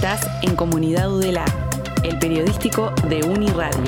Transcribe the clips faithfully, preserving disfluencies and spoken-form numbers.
Estás en Comunidad Udela, el periodístico de Uniradio.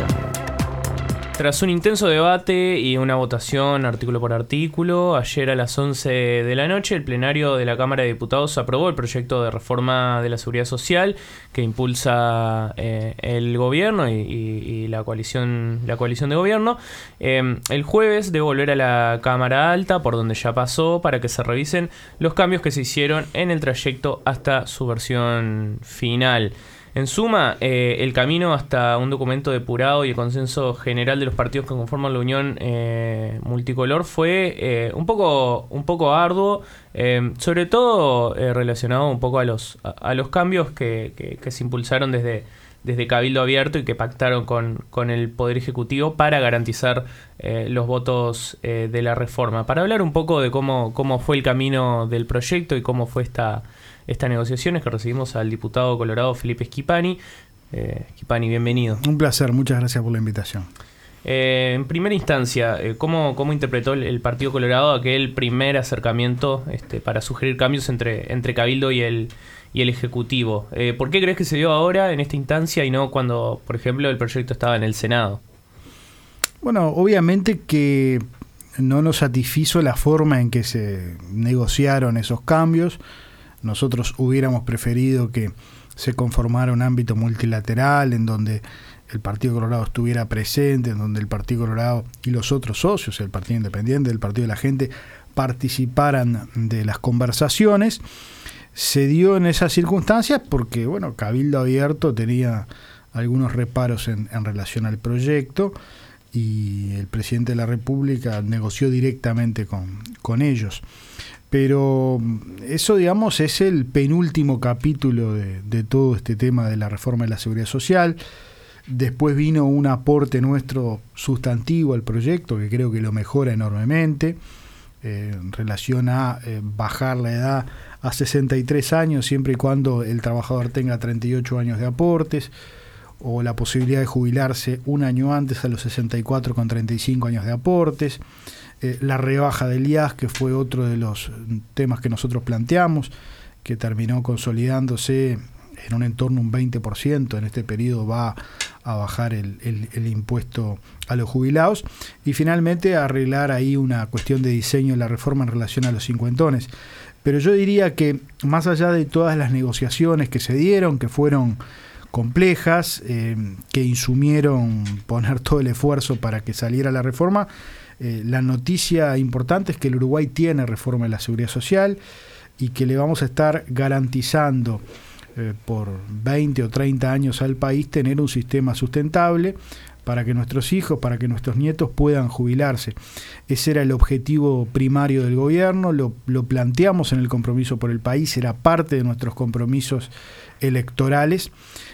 Tras un intenso debate y una votación artículo por artículo, ayer a las once de la noche el plenario de la Cámara de Diputados aprobó el proyecto de reforma de la Seguridad Social que impulsa eh, el gobierno y, y, y la coalición la coalición de gobierno. Eh, el jueves debe volver a la Cámara Alta, por donde ya pasó, para que se revisen los cambios que se hicieron en el trayecto hasta su versión final. En suma, eh, el camino hasta un documento depurado y el consenso general de los partidos que conforman la Unión eh, Multicolor fue eh, un poco un poco arduo, eh, sobre todo eh, relacionado un poco a los a, a los cambios que, que, que se impulsaron desde, desde Cabildo Abierto y que pactaron con, con el Poder Ejecutivo para garantizar eh, los votos eh, de la reforma. Para hablar un poco de cómo, cómo fue el camino del proyecto y cómo fue esta... Estas negociaciones que recibimos al diputado colorado Felipe Schipani. Eh, Schipani, bienvenido. Un placer, muchas gracias por la invitación. Eh, en primera instancia, eh, ¿cómo, ¿cómo interpretó el, el Partido Colorado aquel primer acercamiento este, para sugerir cambios entre, entre Cabildo y el, y el Ejecutivo? Eh, ¿Por qué crees que se dio ahora, en esta instancia, y no cuando, por ejemplo, el proyecto estaba en el Senado? Bueno, obviamente que no nos satisfizo la forma en que se negociaron esos cambios. Nosotros hubiéramos preferido que se conformara un ámbito multilateral en donde el Partido Colorado estuviera presente, en donde el Partido Colorado y los otros socios, el Partido Independiente, el Partido de la Gente, participaran de las conversaciones. Se dio en esas circunstancias porque, bueno, Cabildo Abierto tenía algunos reparos en, en relación al proyecto y el presidente de la República negoció directamente con, con ellos. Pero eso, digamos, es el penúltimo capítulo de, de todo este tema de la reforma de la seguridad social. Después vino un aporte nuestro sustantivo al proyecto, que creo que lo mejora enormemente, eh, en relación a eh, bajar la edad a sesenta y tres años, siempre y cuando el trabajador tenga treinta y ocho años de aportes, o la posibilidad de jubilarse un año antes a los sesenta y cuatro con treinta y cinco años de aportes. Eh, la rebaja del I A S, que fue otro de los temas que nosotros planteamos, que terminó consolidándose en un entorno un veinte por ciento. En este periodo va a bajar el, el, el impuesto a los jubilados. Y finalmente arreglar ahí una cuestión de diseño de la reforma en relación a los cincuentones. Pero yo diría que más allá de todas las negociaciones que se dieron, que fueron complejas, eh, que insumieron poner todo el esfuerzo para que saliera la reforma, Eh, la noticia importante es que el Uruguay tiene reforma de la seguridad social y que le vamos a estar garantizando eh, por veinte o treinta años al país tener un sistema sustentable para que nuestros hijos, para que nuestros nietos puedan jubilarse. Ese era el objetivo primario del gobierno, lo, lo planteamos en el compromiso por el país, era parte de nuestros compromisos electorales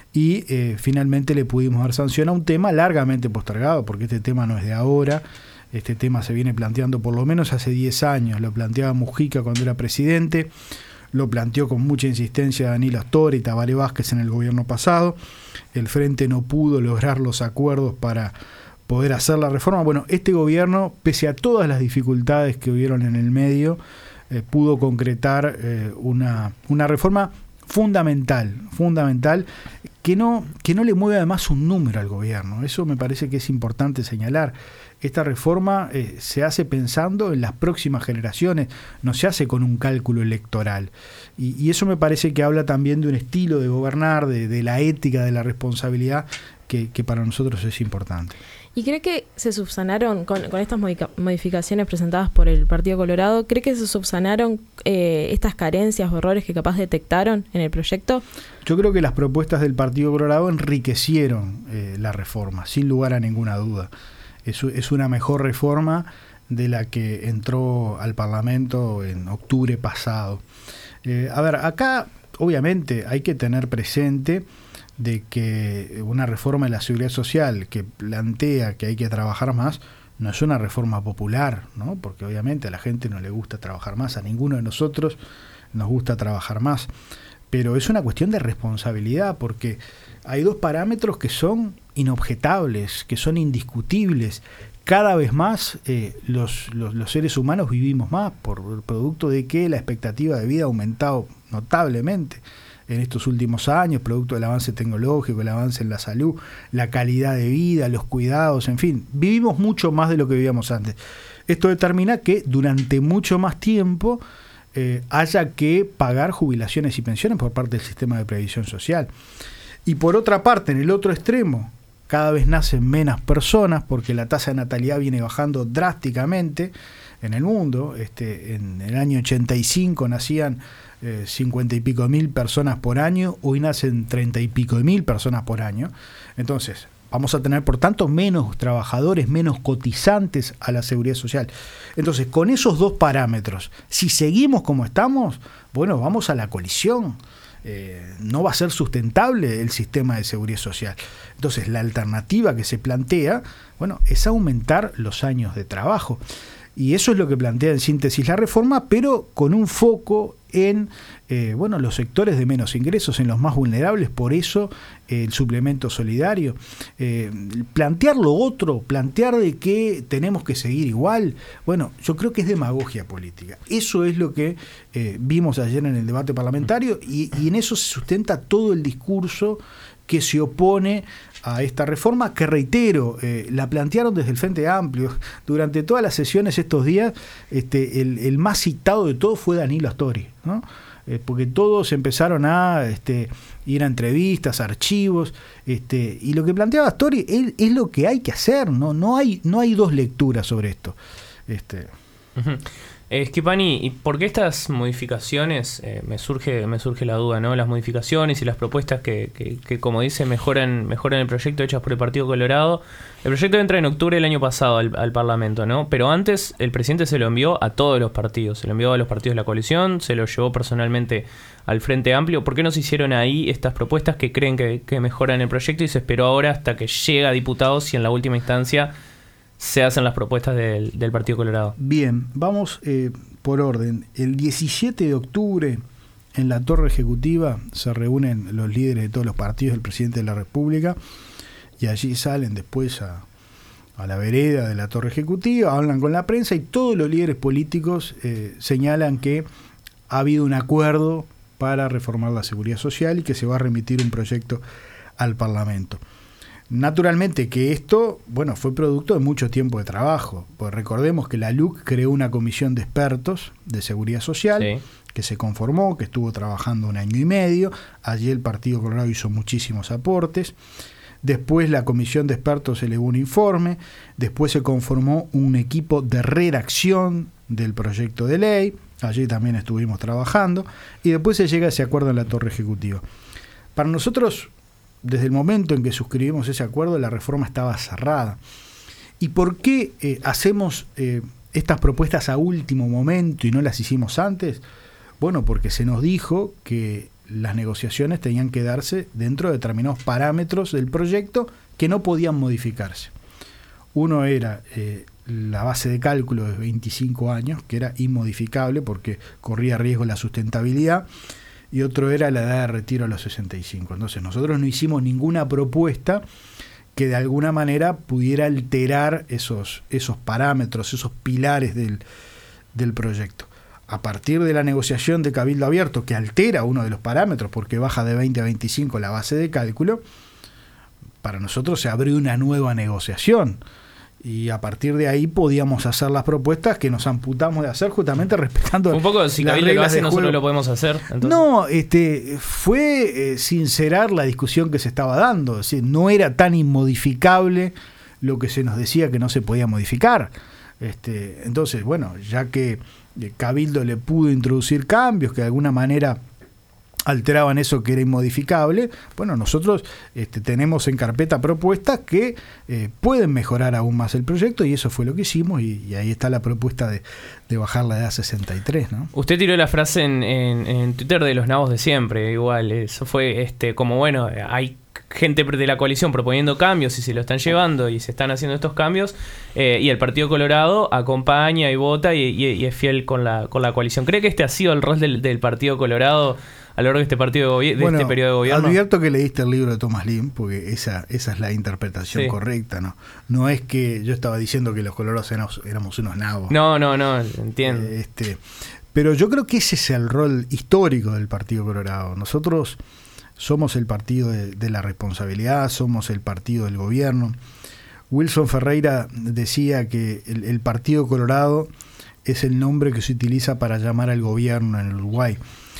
y eh, finalmente le pudimos dar sanción a un tema largamente postergado, porque este tema no es de ahora. Este tema se viene planteando por lo menos hace diez años. Lo planteaba Mujica cuando era presidente, lo planteó con mucha insistencia Danilo Astor y Tabaré Vázquez en el gobierno pasado. El Frente no pudo lograr los acuerdos para poder hacer la reforma. Bueno, este gobierno, pese a todas las dificultades que hubieron en el medio, eh, pudo concretar eh, una, una reforma fundamental, fundamental, que no, que no le mueve además un número al gobierno. Eso me parece que es importante señalar. Esta reforma eh, se hace pensando en las próximas generaciones, no se hace con un cálculo electoral. Y, y eso me parece que habla también de un estilo de gobernar, de, de la ética, de la responsabilidad, que, que para nosotros es importante. ¿Y cree que se subsanaron con, con estas modica- modificaciones presentadas por el Partido Colorado? ¿Cree que se subsanaron eh, estas carencias o errores que capaz detectaron en el proyecto? Yo creo que las propuestas del Partido Colorado enriquecieron eh, la reforma, sin lugar a ninguna duda. Es, es una mejor reforma de la que entró al Parlamento en octubre pasado. Eh, a ver, acá obviamente hay que tener presente de que una reforma de la seguridad social que plantea que hay que trabajar más no es una reforma popular, ¿no? Porque obviamente a la gente no le gusta trabajar más, a ninguno de nosotros nos gusta trabajar más, pero es una cuestión de responsabilidad, porque hay dos parámetros que son inobjetables, que son indiscutibles. Cada vez más eh, los, los, los seres humanos vivimos más por el producto de que la expectativa de vida ha aumentado notablemente. en estos últimos años, producto del avance tecnológico, el avance en la salud, la calidad de vida, los cuidados, en fin, vivimos mucho más de lo que vivíamos antes. Esto determina que durante mucho más tiempo eh, haya que pagar jubilaciones y pensiones por parte del sistema de previsión social. Y por otra parte, en el otro extremo, cada vez nacen menos personas porque la tasa de natalidad viene bajando drásticamente en el mundo. Este, en el año ochenta y cinco nacían eh, cincuenta y pico mil personas por año, hoy nacen treinta y pico mil personas por año. Entonces, vamos a tener, por tanto, menos trabajadores, menos cotizantes a la seguridad social. Entonces, con esos dos parámetros, si seguimos como estamos, bueno, vamos a la colisión. Eh, no va a ser sustentable el sistema de seguridad social. Entonces, la alternativa que se plantea, bueno, es aumentar los años de trabajo. Y eso es lo que plantea en síntesis la reforma, pero con un foco en eh, bueno, los sectores de menos ingresos, en los más vulnerables. Por eso eh, el suplemento solidario. Eh, plantear lo otro, plantear de que tenemos que seguir igual, bueno, yo creo que es demagogia política. Eso es lo que eh, vimos ayer en el debate parlamentario y, y en eso se sustenta todo el discurso que se opone a esta reforma, que reitero, eh, la plantearon desde el Frente Amplio. Durante todas las sesiones estos días, este, el, el más citado de todos fue Danilo Astori, ¿no? Eh, porque todos empezaron a este, ir a entrevistas, a archivos, este, y lo que planteaba Astori es, es lo que hay que hacer, ¿no? No hay, no hay dos lecturas sobre esto. Este. Uh-huh. Eh, Schifani, ¿y por qué estas modificaciones? Eh, me surge me surge la duda, ¿no? Las modificaciones y las propuestas que, que, que como dice, mejoran mejoran el proyecto hechas por el Partido Colorado. El proyecto entra en octubre del año pasado al, al Parlamento, ¿no? Pero antes el presidente se lo envió a todos los partidos. Se lo envió a los partidos de la coalición, se lo llevó personalmente al Frente Amplio. ¿Por qué no se hicieron ahí estas propuestas que creen que, que mejoran el proyecto y se esperó ahora hasta que llega a diputados y en la última instancia se hacen las propuestas del, del Partido Colorado? Bien, vamos eh, por orden. El diecisiete de octubre, en la Torre Ejecutiva, se reúnen los líderes de todos los partidos, el presidente de la República, y allí salen después a, a la vereda de la Torre Ejecutiva, hablan con la prensa y todos los líderes políticos eh, señalan que ha habido un acuerdo para reformar la seguridad social y que se va a remitir un proyecto al Parlamento. Naturalmente que esto, bueno, fue producto de mucho tiempo de trabajo, pues recordemos que la L U C creó una comisión de expertos de seguridad social, sí, que se conformó, que estuvo trabajando un año y medio. Allí el Partido Colorado hizo muchísimos aportes. Después la comisión de expertos elevó un informe, después se conformó un equipo de redacción del proyecto de ley, allí también estuvimos trabajando, y después se llega a ese acuerdo en la Torre Ejecutiva. Para nosotros, desde el momento en que suscribimos ese acuerdo, la reforma estaba cerrada. ¿Y por qué eh, hacemos eh, estas propuestas a último momento y no las hicimos antes? Bueno, porque se nos dijo que las negociaciones tenían que darse dentro de determinados parámetros del proyecto que no podían modificarse. Uno era eh, la base de cálculo de veinticinco años, que era inmodificable porque corría riesgo la sustentabilidad, y otro era la edad de retiro a los sesenta y cinco. Entonces nosotros no hicimos ninguna propuesta que de alguna manera pudiera alterar esos, esos parámetros, esos pilares del, del proyecto. A partir de la negociación de Cabildo Abierto, que altera uno de los parámetros porque baja de veinte a veinticinco la base de cálculo, para nosotros se abrió una nueva negociación. Y a partir de ahí podíamos hacer las propuestas que nos amputamos de hacer, justamente respetando un poco, si Cabildo lo hace, nosotros lo podemos hacer. Entonces. No, este, fue eh, sincerar la discusión que se estaba dando. Es decir, no era tan inmodificable lo que se nos decía que no se podía modificar. Este, entonces, bueno, ya que Cabildo le pudo introducir cambios que de alguna manera alteraban eso que era inmodificable, bueno, nosotros este, tenemos en carpeta propuestas que eh, pueden mejorar aún más el proyecto, y eso fue lo que hicimos, y, y ahí está la propuesta de, de bajar la edad a sesenta y tres, ¿no? Usted tiró la frase en, en, en Twitter de los nabos de siempre, igual, eso fue este como, bueno, hay gente de la coalición proponiendo cambios y se lo están llevando y se están haciendo estos cambios, eh, y el Partido Colorado acompaña y vota y, y, y es fiel con la, con la coalición. ¿Cree que este ha sido el rol del, del Partido Colorado a lo largo de este partido de, bueno, este periodo de gobierno? Advierto que leíste el libro de Thomas Lim, porque esa esa es la interpretación, sí, correcta, ¿no? No es que yo estaba diciendo que los colorados éramos, éramos unos nabos. No, no, no, entiendo. Eh, este, pero yo creo que ese es el rol histórico del Partido Colorado. Nosotros somos el partido de, de la responsabilidad, somos el partido del gobierno. Wilson Ferreira decía que el, el Partido Colorado es el nombre que se utiliza para llamar al gobierno en el Uruguay.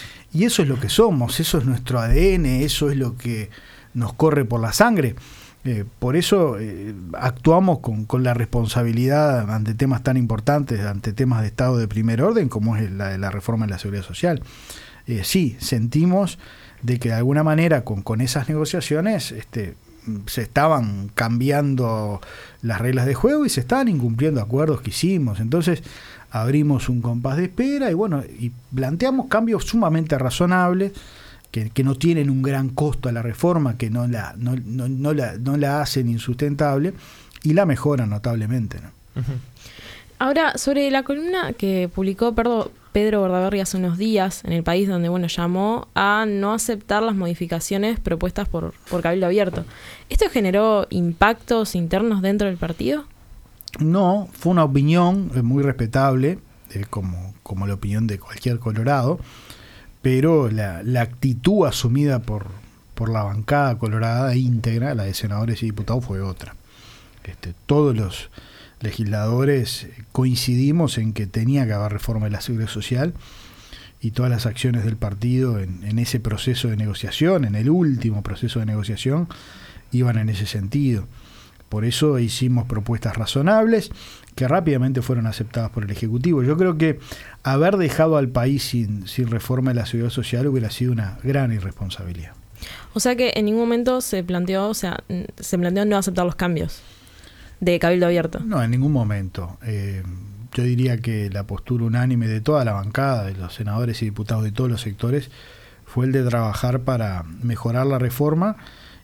Y eso es lo que somos, eso es nuestro A D N, eso es lo que nos corre por la sangre. Eh, por eso eh, actuamos con, con la responsabilidad ante temas tan importantes, ante temas de Estado de primer orden, como es la, la reforma de la Seguridad Social. Eh, sí, sentimos de que de alguna manera con, con esas negociaciones este, se estaban cambiando las reglas de juego y se estaban incumpliendo acuerdos que hicimos. Entonces abrimos un compás de espera y bueno, y planteamos cambios sumamente razonables que, que no tienen un gran costo a la reforma, que no la, no, no, no la, no la hacen insustentable y la mejoran notablemente, ¿no? Uh-huh. Ahora, sobre la columna que publicó Pedro, Pedro Bordaberry hace unos días en El País, donde bueno llamó a no aceptar las modificaciones propuestas por, por Cabildo Abierto. ¿Esto generó impactos internos dentro del partido? No, fue una opinión muy respetable, eh, como, como la opinión de cualquier colorado, pero la, la actitud asumida por, por la bancada colorada íntegra, la de senadores y diputados, fue otra. Este, todos los legisladores coincidimos en que tenía que haber reforma de la Seguridad Social y todas las acciones del partido en, en ese proceso de negociación, en el último proceso de negociación, iban en ese sentido. Por eso hicimos propuestas razonables que rápidamente fueron aceptadas por el Ejecutivo. Yo creo que haber dejado al país sin, sin reforma de la Seguridad Social hubiera sido una gran irresponsabilidad. O sea que en ningún momento se planteó, o sea, se planteó no aceptar los cambios de Cabildo Abierto. No, en ningún momento. Eh, yo diría que la postura unánime de toda la bancada, de los senadores y diputados de todos los sectores, fue el de trabajar para mejorar la reforma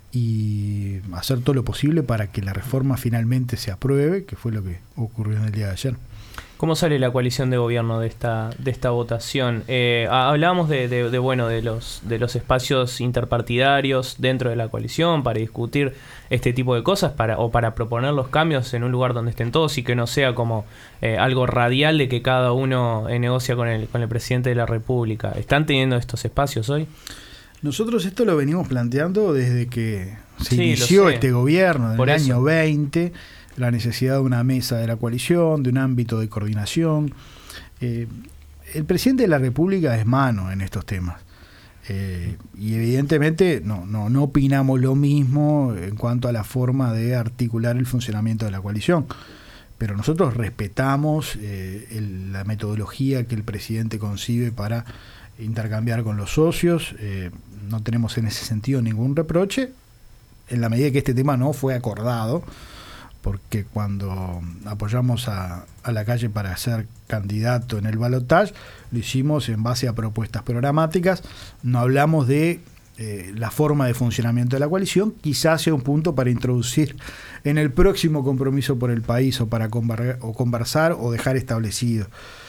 y hacer todo lo posible para que la reforma finalmente se apruebe, que fue lo que ocurrió en el día de ayer. ¿Cómo sale la coalición de gobierno de esta de esta votación? Eh, hablábamos de, de, de bueno de los de los espacios interpartidarios dentro de la coalición para discutir este tipo de cosas para o para proponer los cambios en un lugar donde estén todos y que no sea como eh, algo radial de que cada uno eh, negocia con el con el presidente de la República. ¿Están teniendo estos espacios hoy? Nosotros esto lo venimos planteando desde que se sí, inició este gobierno, en el eso. año veinte, la necesidad de una mesa de la coalición, de un ámbito de coordinación. Eh, el presidente de la República es mano en estos temas. Eh, y evidentemente no, no, no opinamos lo mismo en cuanto a la forma de articular el funcionamiento de la coalición. Pero nosotros respetamos eh, el, la metodología que el presidente concibe para intercambiar con los socios. Eh, no tenemos en ese sentido ningún reproche, en la medida que este tema no fue acordado, porque cuando apoyamos a, a Lacalle para ser candidato en el balotaje, lo hicimos en base a propuestas programáticas, no hablamos de eh, la forma de funcionamiento de la coalición, quizás sea un punto para introducir en el próximo compromiso por el país o para conver- o conversar o dejar establecido.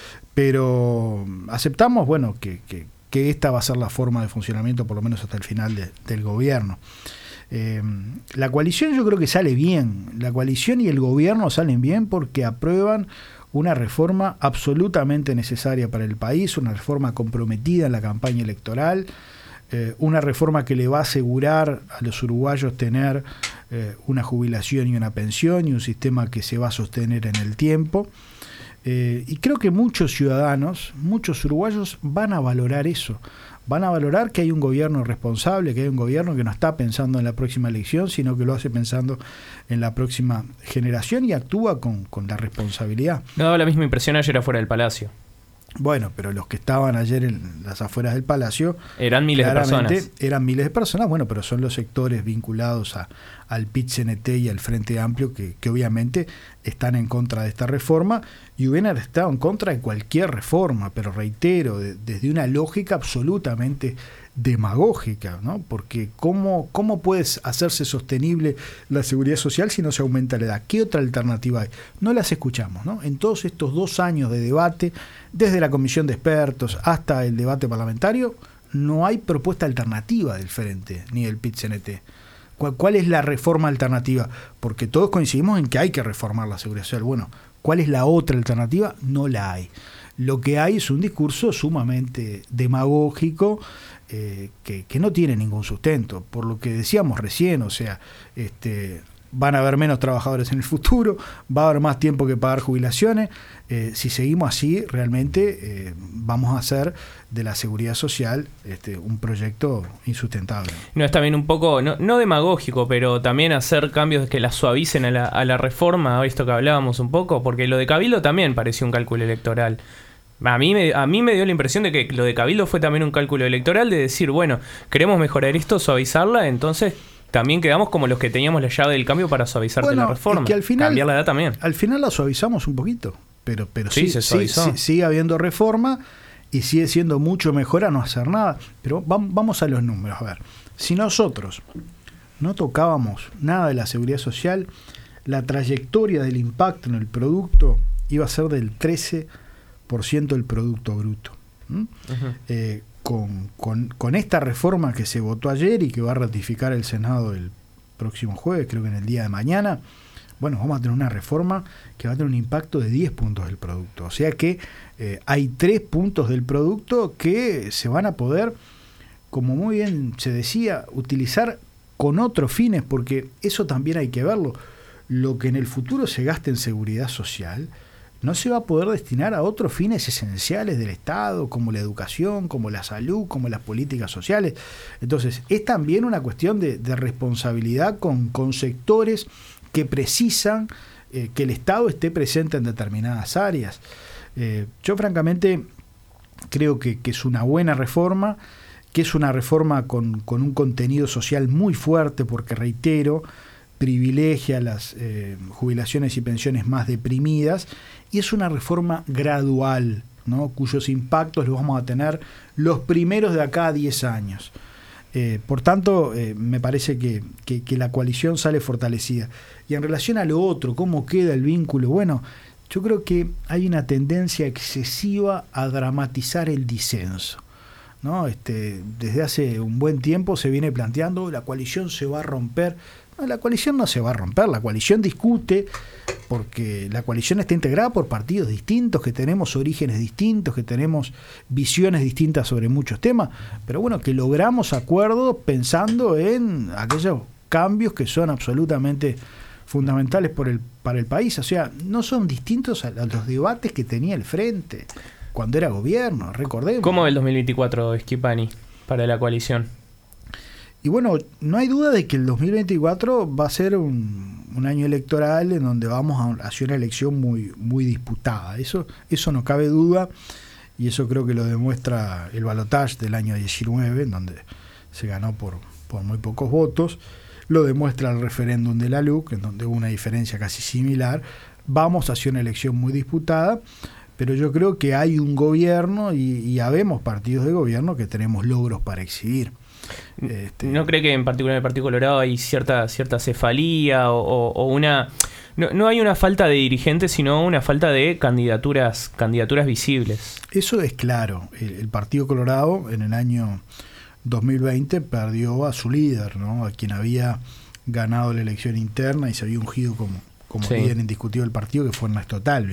Pero aceptamos, bueno, que, que, que esta va a ser la forma de funcionamiento por lo menos hasta el final de, del gobierno. Eh, la coalición yo creo que sale bien, la coalición y el gobierno salen bien porque aprueban una reforma absolutamente necesaria para el país, una reforma comprometida en la campaña electoral, eh, una reforma que le va a asegurar a los uruguayos tener eh, una jubilación y una pensión y un sistema que se va a sostener en el tiempo. Eh, y creo que muchos ciudadanos, muchos uruguayos van a valorar eso, van a valorar que hay un gobierno responsable, que hay un gobierno que no está pensando en la próxima elección, sino que lo hace pensando en la próxima generación y actúa con, con la responsabilidad. Me daba la misma impresión ayer afuera del Palacio. Bueno, pero los que estaban ayer en las afueras del Palacio eran miles de personas. Eran miles de personas, bueno, pero son los sectores vinculados a, al P I T C N T y al Frente Amplio que, que obviamente están en contra de esta reforma y hubieran estado en contra de cualquier reforma, pero reitero, de, desde una lógica absolutamente demagógica, ¿no? Porque ¿cómo, cómo puede hacerse sostenible la seguridad social si no se aumenta la edad? ¿Qué otra alternativa hay? No las escuchamos, ¿no? En todos estos dos años de debate, desde la comisión de expertos hasta el debate parlamentario, no hay propuesta alternativa del Frente ni del P I T C N T. ¿Cuál, ¿Cuál es la reforma alternativa? Porque todos coincidimos en que hay que reformar la seguridad social. Bueno, ¿Cuál es la otra alternativa? No la hay. Lo que hay es un discurso sumamente demagógico eh, que, que no tiene ningún sustento. Por lo que decíamos recién, o sea, este, van a haber menos trabajadores en el futuro, va a haber más tiempo que pagar jubilaciones. Eh, si seguimos así, realmente eh, vamos a hacer de la seguridad social este, un proyecto insustentable. No es también un poco, no, no demagógico, pero también hacer cambios que la suavicen a la, a la reforma, esto que hablábamos un poco, porque lo de Cabildo también parecía un cálculo electoral. A mí, me, a mí me dio la impresión de que lo de Cabildo fue también un cálculo electoral de decir, bueno, queremos mejorar esto, suavizarla, entonces también quedamos como los que teníamos la llave del cambio para suavizarte bueno, la reforma. Es que al final, cambiar la edad también. Al final la suavizamos un poquito, pero, pero sí, sí, se sí, suavizó. sí, sigue habiendo reforma y sigue siendo mucho mejor a no hacer nada. Pero vamos, vamos a los números. A ver, si nosotros no tocábamos nada de la seguridad social, la trayectoria del impacto en el producto iba a ser del trece por ciento del Producto Bruto. ¿Mm? Uh-huh. Eh, con, con, con esta reforma que se votó ayer y que va a ratificar el Senado el próximo jueves, creo que en el día de mañana, bueno, vamos a tener una reforma que va a tener un impacto de diez puntos del producto. O sea que eh, hay tres puntos del producto que se van a poder, como muy bien se decía, utilizar con otros fines, porque eso también hay que verlo. Lo que en el futuro se gaste en seguridad social no se va a poder destinar a otros fines esenciales del Estado, como la educación, como la salud, como las políticas sociales. Entonces, es también una cuestión de, de responsabilidad con, con sectores que precisan eh, que el Estado esté presente en determinadas áreas. Eh, yo, francamente, creo que, que es una buena reforma, que es una reforma con, con un contenido social muy fuerte, porque, reitero, privilegia las eh, jubilaciones y pensiones más deprimidas, y es una reforma gradual, ¿no? Cuyos impactos los vamos a tener los primeros de acá a diez años. Eh, por tanto, eh, me parece que, que, que la coalición sale fortalecida. Y en relación a lo otro, ¿cómo queda el vínculo? Bueno, yo creo que hay una tendencia excesiva a dramatizar el disenso, ¿no? Este, desde hace un buen tiempo se viene planteando la coalición se va a romper. No, la coalición no se va a romper, la coalición discute porque la coalición está integrada por partidos distintos, que tenemos orígenes distintos, que tenemos visiones distintas sobre muchos temas, pero bueno, que logramos acuerdos pensando en aquellos cambios que son absolutamente fundamentales por el, para el país. O sea, no son distintos a los debates que tenía el Frente cuando era gobierno, recordemos. ¿Cómo el dos mil veinticuatro, Schipani, para la coalición? Y bueno, no hay duda de que el dos mil veinticuatro va a ser un, un año electoral en donde vamos a hacer una elección muy, muy disputada. Eso, eso no cabe duda, y eso creo que lo demuestra el balotaje del año diecinueve, en donde se ganó por, por muy pocos votos. Lo demuestra el referéndum de la L U C, en donde hubo una diferencia casi similar. Vamos a hacer una elección muy disputada, pero yo creo que hay un gobierno y, y habemos partidos de gobierno que tenemos logros para exhibir. Este, ¿No cree que en particular en el Partido Colorado hay cierta cierta cefalía o, o, o una... No, no hay una falta de dirigentes, sino una falta de candidaturas candidaturas visibles? Eso es claro. El, el Partido Colorado en el año dos mil veinte perdió a su líder, ¿no? A quien había ganado la elección interna y se había ungido como, como sí. líder indiscutido del partido, que fue Ernesto Talvi.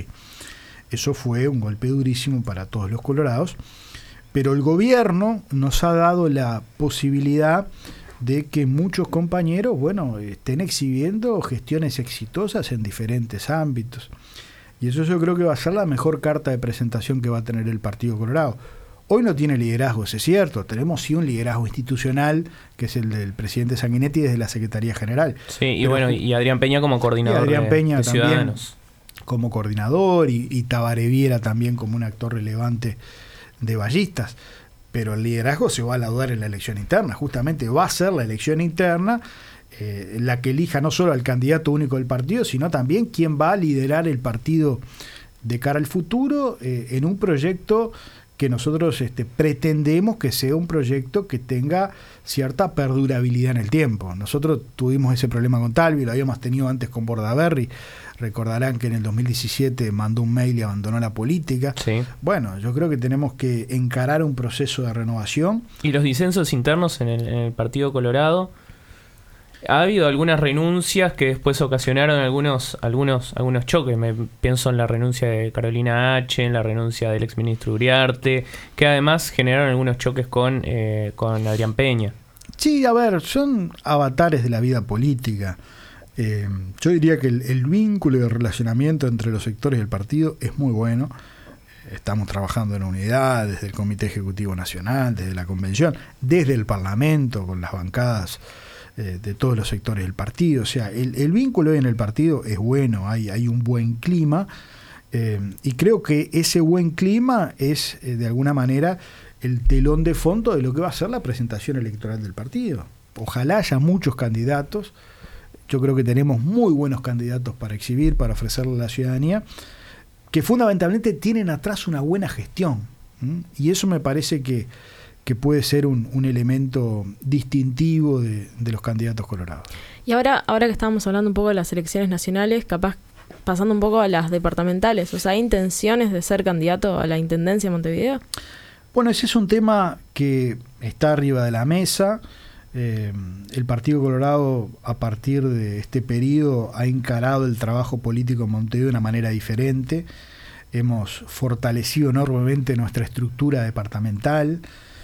Eso fue un golpe durísimo para todos los colorados. Pero el gobierno nos ha dado la posibilidad de que muchos compañeros, bueno, estén exhibiendo gestiones exitosas en diferentes ámbitos. Y eso yo creo que va a ser la mejor carta de presentación que va a tener el Partido Colorado. Hoy no tiene liderazgo, eso es cierto. Tenemos sí un liderazgo institucional, que es el del presidente Sanguinetti desde la Secretaría General. Sí, y Pero, bueno, y Adrián Peña como coordinador Adrián de, Peña de también Ciudadanos. Como coordinador, y, y Tabaré Viera también como un actor relevante de ballistas, pero el liderazgo se va a laudar en la elección interna. Justamente va a ser la elección interna eh, la que elija no solo al candidato único del partido, sino también quién va a liderar el partido de cara al futuro eh, en un proyecto que nosotros este, pretendemos que sea un proyecto que tenga cierta perdurabilidad en el tiempo. Nosotros tuvimos ese problema con Talvi, lo habíamos tenido antes con Bordaberry. Recordarán que en el dos mil diecisiete mandó un mail y abandonó la política. Sí. Bueno, yo creo que tenemos que encarar un proceso de renovación. ¿Y los disensos internos en el, en el Partido Colorado? Ha habido algunas renuncias que después ocasionaron algunos algunos algunos choques. Me pienso en la renuncia de Carolina H., en la renuncia del exministro Uriarte, que además generaron algunos choques con, eh, con Adrián Peña. Sí, a ver, son avatares de la vida política. Eh, yo diría que el, el vínculo y el relacionamiento entre los sectores del partido es muy bueno. Estamos trabajando en unidad desde el Comité Ejecutivo Nacional, desde la Convención, desde el Parlamento, con las bancadas de todos los sectores del partido. O sea, el, el vínculo hoy en el partido es bueno, hay, hay un buen clima, eh, y creo que ese buen clima es, eh, de alguna manera, el telón de fondo de lo que va a ser la presentación electoral del partido. Ojalá haya muchos candidatos. Yo creo que tenemos muy buenos candidatos para exhibir, para ofrecerle a la ciudadanía, que fundamentalmente tienen atrás una buena gestión. ¿Mm? Y eso me parece que que puede ser un, un elemento distintivo de, de los candidatos colorados. Y ahora, ahora que estábamos hablando un poco de las elecciones nacionales, capaz pasando un poco a las departamentales, o sea, ¿hay intenciones de ser candidato a la Intendencia de Montevideo? Bueno, ese es un tema que está arriba de la mesa. Eh, el Partido Colorado, a partir de este periodo, ha encarado el trabajo político en Montevideo de una manera diferente. Hemos fortalecido enormemente nuestra estructura departamental.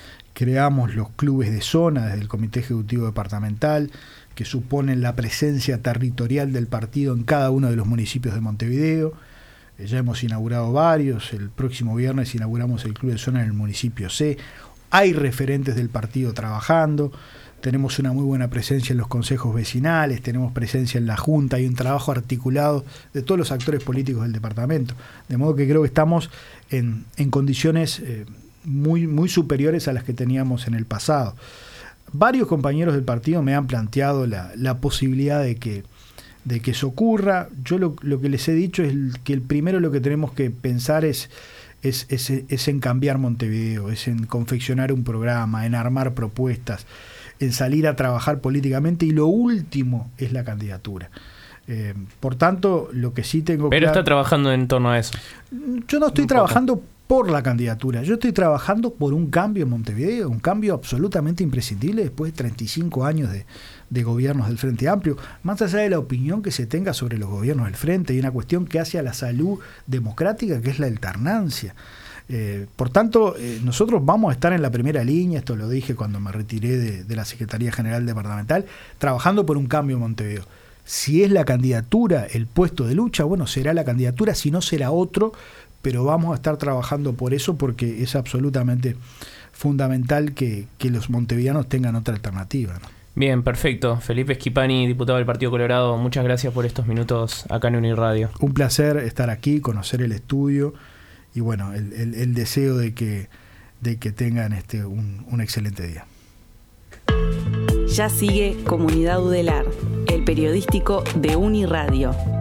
Creamos los clubes de zona desde el Comité Ejecutivo Departamental, que suponen la presencia territorial del partido en cada uno de los municipios de Montevideo. Eh, ya hemos inaugurado varios. El próximo viernes inauguramos el club de zona en el municipio C. Hay referentes del partido trabajando. Tenemos una muy buena presencia en los consejos vecinales, tenemos presencia en la Junta, hay un trabajo articulado de todos los actores políticos del departamento. De modo que creo que estamos en, en condiciones Eh, muy, muy superiores a las que teníamos en el pasado. Varios compañeros del partido me han planteado la, la posibilidad de que, de que eso ocurra. Yo lo, lo que les he dicho es que el primero lo que tenemos que pensar es, es, es, es en cambiar Montevideo, es en confeccionar un programa, en armar propuestas, en salir a trabajar políticamente, y lo último es la candidatura. Eh, por tanto, lo que sí tengo Pero claro, está trabajando en torno a eso. Yo no estoy Un trabajando poco. por la candidatura, yo estoy trabajando por un cambio en Montevideo, un cambio absolutamente imprescindible después de treinta y cinco años de, de gobiernos del Frente Amplio. Más allá de la opinión que se tenga sobre los gobiernos del Frente, hay una cuestión que hace a la salud democrática, que es la alternancia. Eh, por tanto, eh, nosotros vamos a estar en la primera línea, esto lo dije cuando me retiré de, de la Secretaría General Departamental, trabajando por un cambio en Montevideo. Si es la candidatura el puesto de lucha, bueno, será la candidatura, si no será otro, pero vamos a estar trabajando por eso, porque es absolutamente fundamental que, que los montevideanos tengan otra alternativa, ¿no? Bien, perfecto. Felipe Schipani, diputado del Partido Colorado, muchas gracias por estos minutos acá en Uniradio. Un placer estar aquí, conocer el estudio y bueno, el, el, el deseo de que, de que tengan este un, un excelente día. Ya sigue Comunidad Udelar, el periodístico de Uniradio.